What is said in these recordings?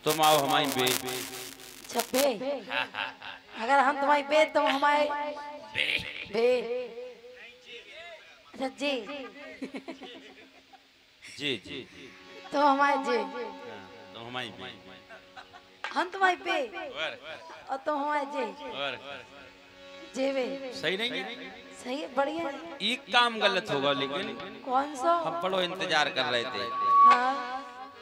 तुम आओ हमारी बे। अच्छा बे। अगर हम तुम्हारी बे तुम हमारे बे। अच्छा जी जी जी तुम हमारे जी। तुम हमारी बे हम तुम्हारी बे और तुम हमारे जी। और जी बे सही नहीं है? सही है, बढ़िया है। एक काम गलत होगा लेकिन कौन सा? हम बड़ो इंतजार कर रहे थे हाँ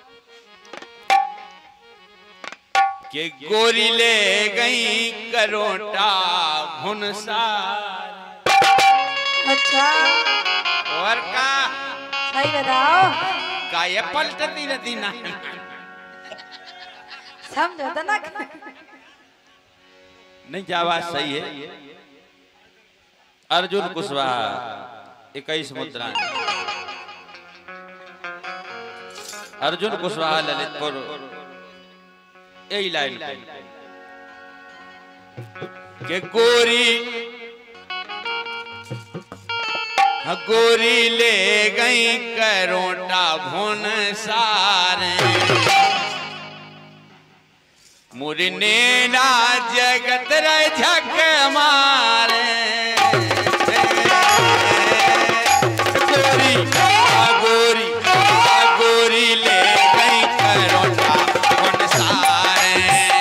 कि गोरी ले गई करोटा भुनसार। अच्छा और का सही बताओ। का ये पलटती रहती ना। समझो तो ना। नहीं क्या बात सही है। अर्जुन कुशवाहा 21 मुद्राएं। अर्जुन कुशवाहा ललितपुर यही लाइन के गोरी ले गई करोटा भुन सारे मुरने ना जगत रे झक मारे। गोरी ले गई करोटा भुन सारे।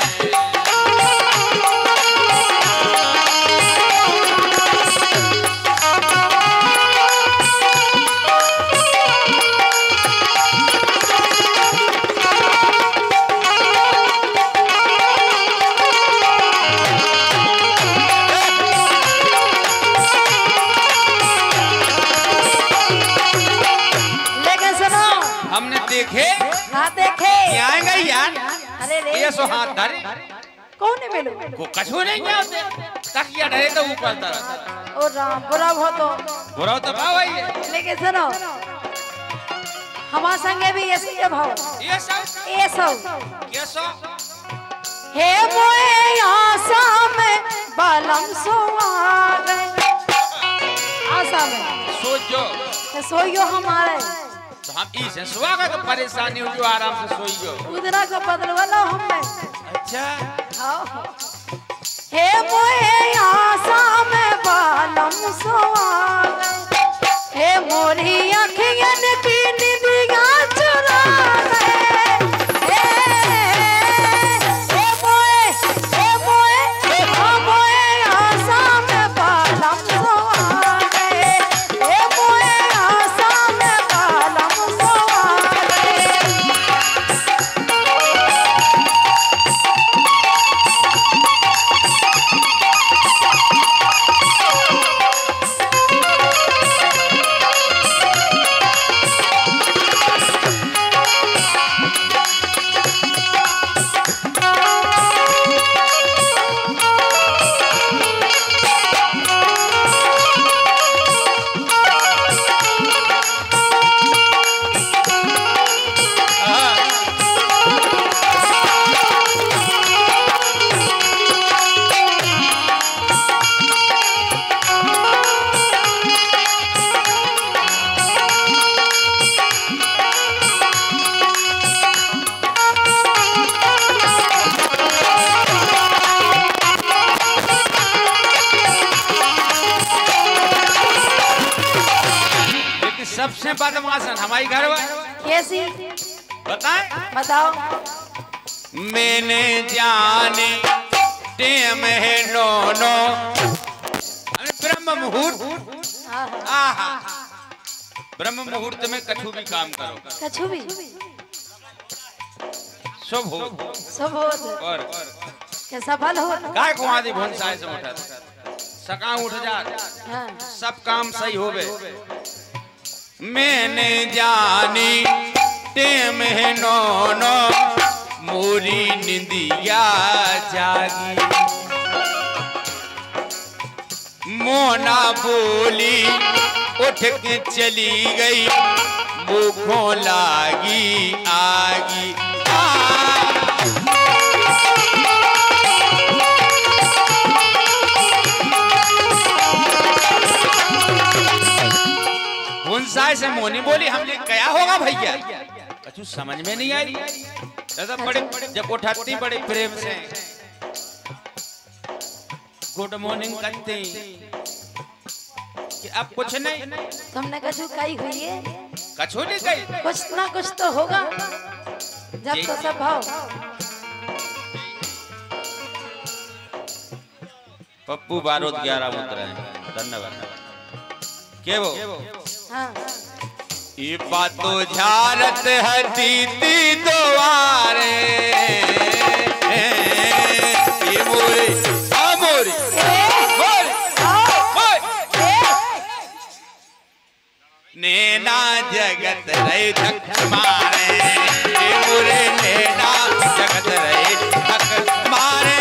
हमने देखे ना देखे यहाँ गई यार। अरे रे ये सो हाथ धरे कौन है मेलू? को कछु नहीं क्या होते तकिया डरे तो ऊपर तरह। ओ राम बुरा हो तो बुरा तो भाव है। लेकिन सुनो हमारे संगे भी ऐसी है भाव। ये सब ये सब ये सो हे मोए आशा में बालम सुहागे। आशा में सोचो सोइयो हमारे तो हम इसे स्वागत परेशानी हो जो आराम से सोइयो। उधरा का बदल वाला हमें। अच्छा हाँ हे मोए आशा में बालम सुहागे। हे मोरी अखियन की निदिया चुरा गए। हे मोए आशा में बालम सुहागे। हे मोए आशा में बालम सुहागे। सबसे बदमाशन हमारी घर कैसी बताए बताओ? मैंने जाने टेम है नो ब्रह्म मुहूर्त। आहा ब्रह्म मुहूर्त में कछु भी काम करो कछु भी शुभ हो सब हो और क्या सफल हो? गाय को आदि भुनसाए से उठा सका उठ जा हाँ सब काम सही होवे। मैंने जानी टेम है नो मोरी निंदिया जागी। मोना बोली उठ के चली गई मुखों लागी आगी। भुनसाए से मोनी बोली हमने क्या होगा भैया? कछु समझ में नहीं आई। दादा बड़े जब उठाती बड़े प्रेम से गुड मॉर्निंग करते कि अब कुछ नहीं। तुमने कछु कही हुई है? कछु नहीं कही। कुछ ना कुछ तो होगा जब तो सब भाव। पप्पू बारूद 11 उतरे हैं। धन्यवाद। के वो? हाँ। ये बातों झारत है दीदी दोबारे ये मोरे मोरे नैना जगत रहे धक मारे ये मोरे नैना जगत रहे धक मारे।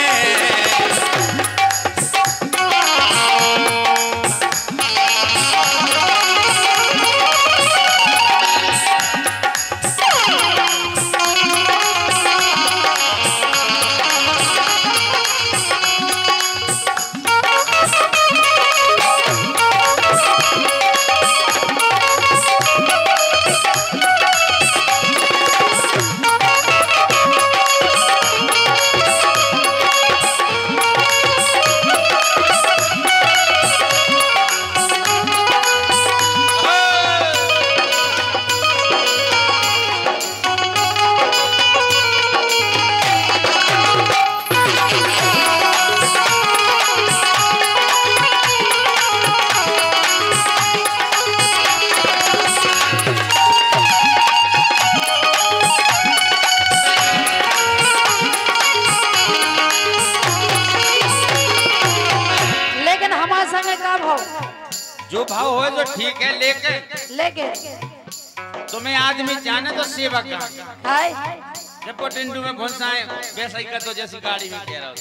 जो भाव हो तो ठीक है लेके तुम्हें आदमी जाने तो सेवा का जब वो टिंडू में घुसाए वैसा ही कर तो जैसी गाड़ी में कह रहा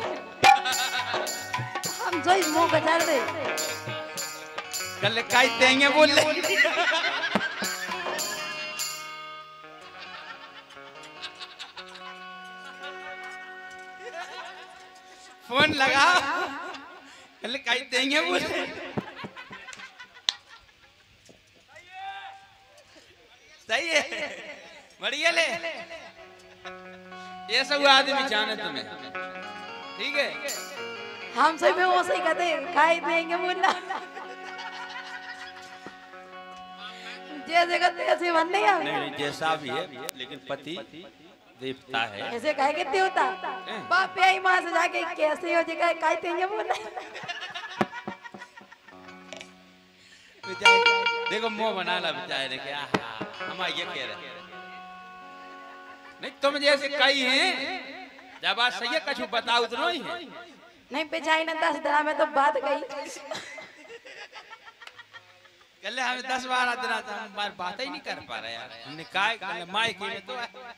हम जो मुंह बचा दे कल काई देंगे बोल ले फोन लगा कल काई देंगे बोल सही है बढ़िया ले ये सब आदमी जाने तुम्हें ठीक है हम सही में वो सही कहते खाई देंगे मुन्ना जैसे कहते ऐसे बन नहीं जैसा भी है लेकिन पति देवता है ऐसे कहे कितने होता बाप आई माँ से जाके कैसे हो जगह खाई देंगे मुन्ना देखो मुंह बना ला बेचारे क्या हम ये कह रहे नहीं तुम जैसे कई हैं जब बात सही है कछु बताओ तो नहीं है नहीं पिछाई ना 10 दिन में तो बात गई कल हमें 10-12 दिन हम बात ही नहीं कर पा रहे यार हमने कहा कल माई की तो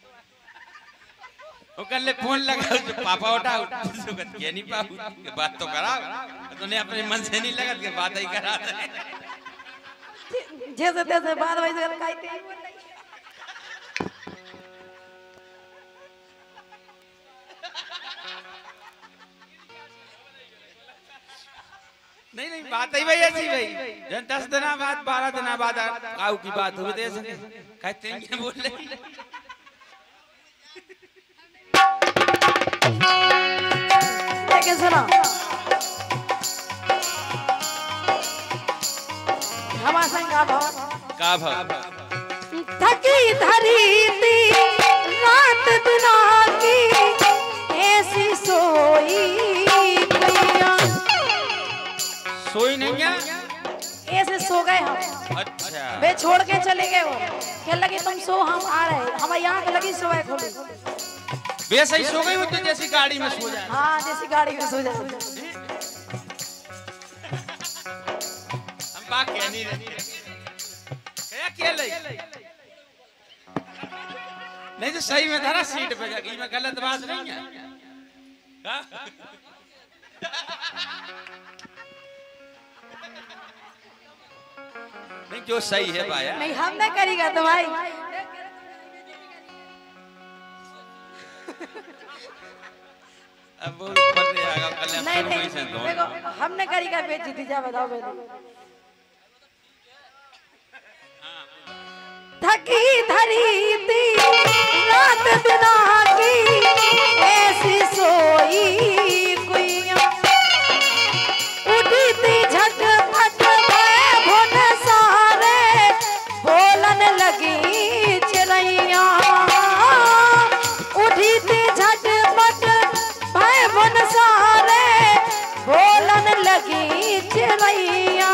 वो कल फोन लगा तो पापा उठा सुगत के नहीं पाऊ बात तो करा तूने अपने मन से नहीं लगा के बात ही करा जैसे तैसे बात वैसे कहते नहीं बात ही भाई ऐसी भाई जन 10 दिन बाद 12 दिन बाद काऊ की बात हो दे सके कहते हैं बोल रहे लेकिन सुनो हमारा संग का भाव थकी धरी थी रात दिना की ऐसी सोई नहीं है ऐसे सो गए हम अच्छा वे छोड़ के चले गए वो क्या लगे तुम सो हम आ रहे हमारी आंख लगी सोए खोली वैसे ही सो गई वो तो जैसी गाड़ी में सो जाए हाँ जैसी गाड़ी में सो जाए हम बात कह नहीं रहे क्या अकेले नहीं तो सही में धरा सीट पे जाके मैं गलत बात नहीं है नहीं जो सही है भाई नहीं हम नहीं करेगा तो भाई अब वो ऊपर से आएगा कल नहीं देखो हमने करेगा बेइज्जती जा बताओ पहले थकी धरी थी दिना की ऐसी सोई कुइया उठी थी झटपट भय भुन सारे बोलन लगी चिड़ैया उठी थी झटपट भय भुन सारे बोलन लगी चिड़ैया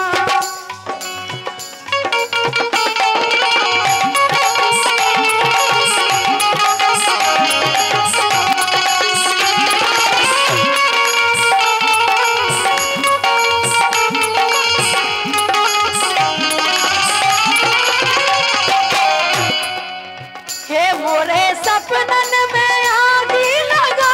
सपनन में आगी लगा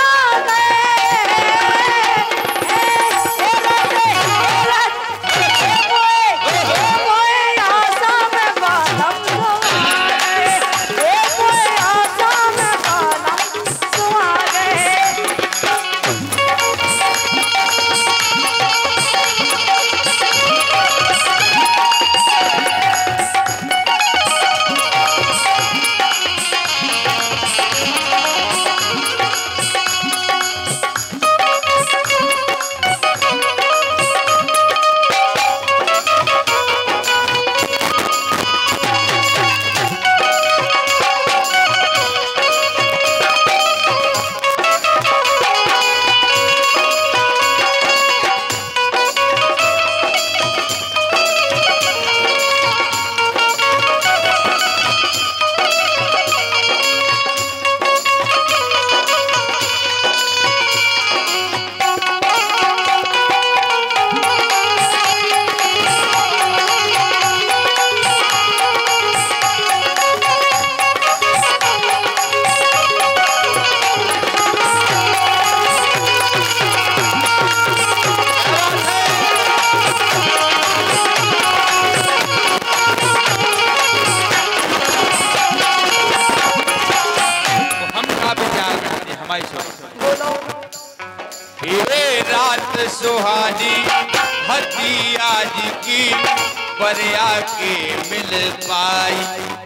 रात सुहानी हती आज की परिया के मिल पाई।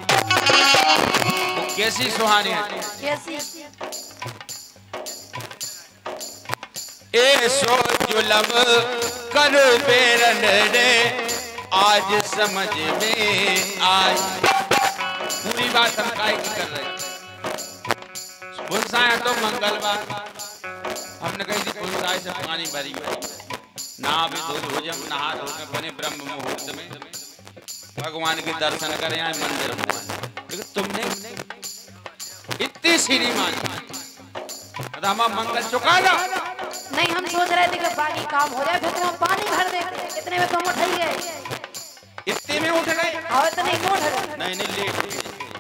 वो कैसी सुहानी है? कैसी? ए सो जुलम कर बेरन ने आज समझ में आई। पूरी बात हम काय की कर रहे हैं। बुनसाया तो मंगलवार हमने कही थी बुनसाई से पानी भरी ना भी दो भोजन नहा धो के बने ब्रह्म मुहूर्त में भगवान के दर्शन करें आए मंदिर में। लेकिन तुमने इतनी श्रीमान हम मंगल चुका लो। नहीं, हम सोच रहे थे कि बाकी काम हो जाए फिर तुम पानी भर देते। इतने में तुम उठ गए। इतने में उठ गए? और इतने ही उठ गए। नहीं लेट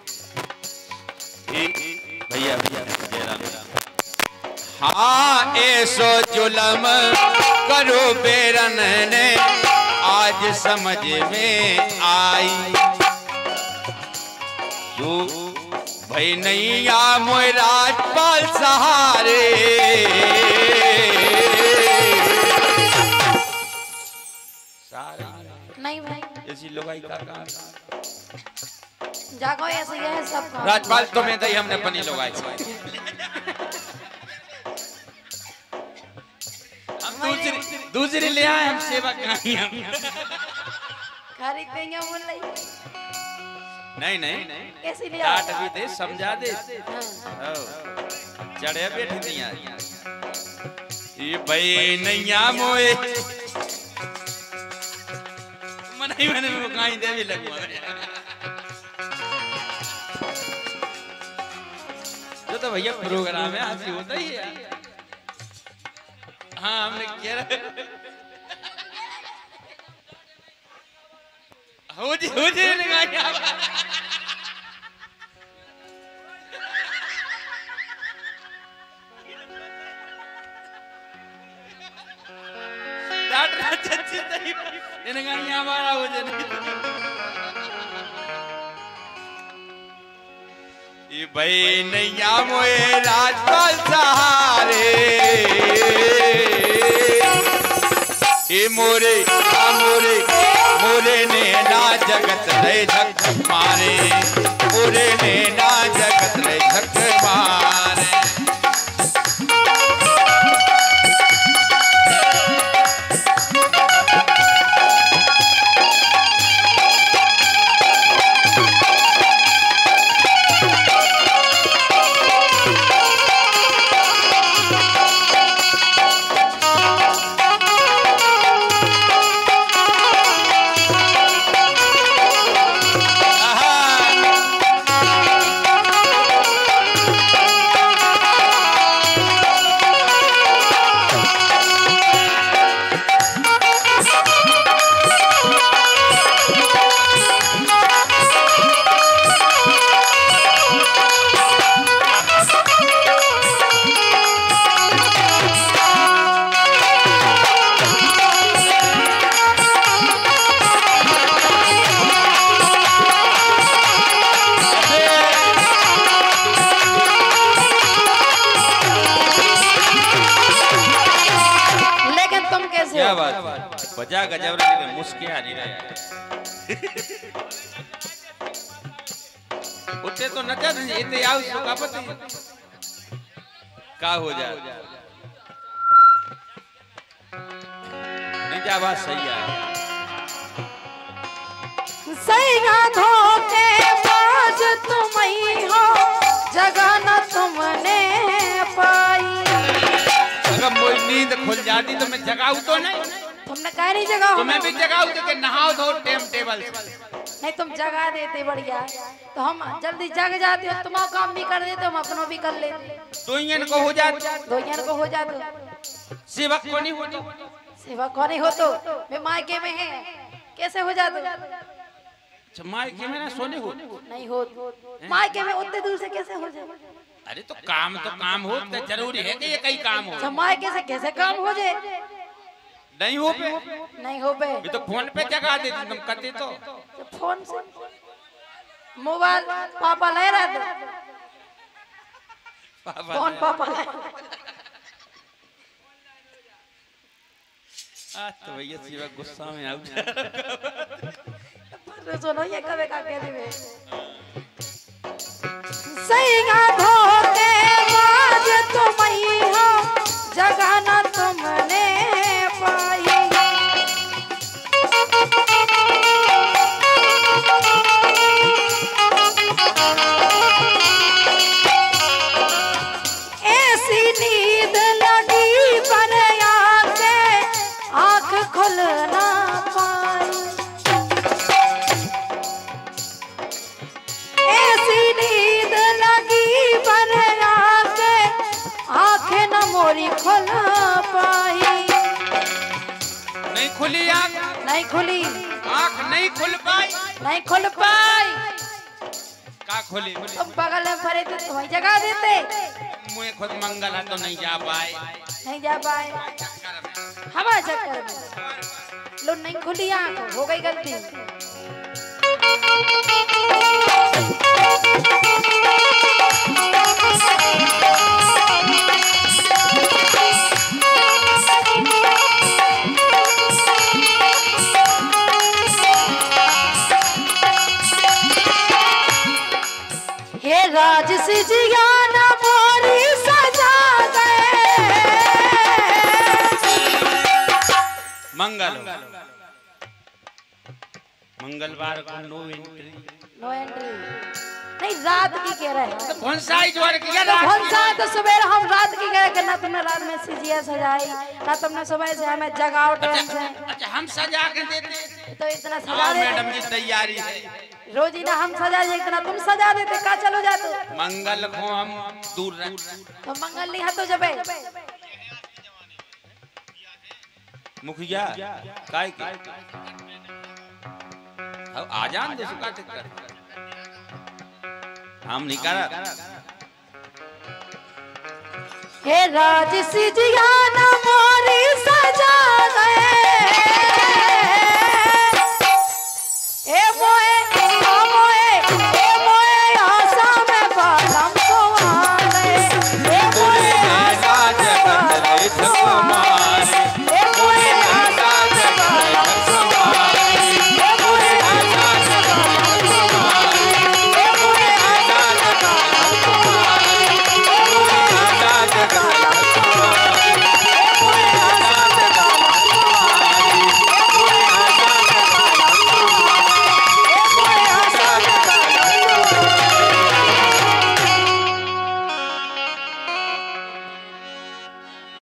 भैया हाँ ऐसो जुलम करो बेरन ने आज समझ में आई। जो भाई नहीं आ मोय राजपाल सहारे नहीं भाई ऐसी लोगाई का काम जागो ऐसे ही है सब काम। राजपाल तुम्हें दई हमने बनी लोगाई हम दूसरी ले आए हम सेवा कहानियां खरीदेंगे बोल रही नहीं कैसी ले डांट भी दे समझा दे चढ़े बैठ दिया ये भाई नैया मोए मनाई मैंने वो कहीं दे भी लगवा तो भैया प्रोग्राम है आज होता ही है। हाँ हमने किया हो जी हमारा हो ये भाई नैया मोए राजपाल सहारे ये मोरे मोरे ने ना जगत रहे झक मारे मोरे ने ना जगत रहे झक मारे। क्या बात है बजा गजब रहे मुस्के आ नहीं रहे उते तो नचा इते आउ का पति का हो जा नहीं जा बात सही है सही गाधो के बाज तुम ही हो जगह न तुमने पाई अगर मोई नींद खुल जाती तो मैं जगाऊं तो नहीं तुमने कह नहीं जगाओ तो मैं भी जगाऊं कि नहाओ धो टाइम टेबल नहीं तुम जगा देते बढ़िया तो हम जल्दी जग जाते हो तुम काम भी कर देते हम अपनों भी कर लेते दोइयन को हो जात सेवक को नहीं होती सेवक को नहीं हो तो मैं मायके में है कैसे हो जाते अच्छा मायके में ना सोने हो नहीं हो मायके में उतने दूर से कैसे हो जाए अरे तो काम हो तो जरूरी है कि ये कई काम हो मायके से कैसे काम हो जाए नहीं हो पे ये तो फोन पे जगा देती तुम करते तो फोन से मोबाइल पापा ले रहे थे फोन पापा तो भैया शिवा गुस्सा में आउ तो सुनो ये कबे का कह देवे सही गाधो के बाज तुम ही हो जगह न तुमने पाई ऐसी नींद लगी पर आके आँख खुल ना पाई ऐसी नींद लगी पर आके आँखें न मोरी खुल पाई नहीं खुली आँख नहीं खुली आँख नहीं खुल पाई का खोली तुम बगल में पड़े थे तुम्हें जगा देते मुझे खुद मंगल है तो नहीं जा पाए हवा चक्कर में लो नहीं खुली आँख हो गई गलती हे राज सिजिया न मोरी सजा गए मंगलवार को नो एंट्री नहीं रात की कह रहे हैं तो भंसाई जोड़ के तो भंसाई तो सुबह हम रात की कह के ना तुमने रात में सिजिया सजाई ना तुमने सुबह से हमें जगाओ टाइम से अच्छा हम सजा के देते तो इतना सजा देते मैडम की तैयारी है रोजी ना हम सजा दे इतना तुम सजा देते का चलो जाते मंगल को हम दूर रख तो मंगल नहीं है तो जबे मुखिया काय की अब आजान दे सुका कर हम नहीं करा हे राज सिजिया न मोरी सजा गए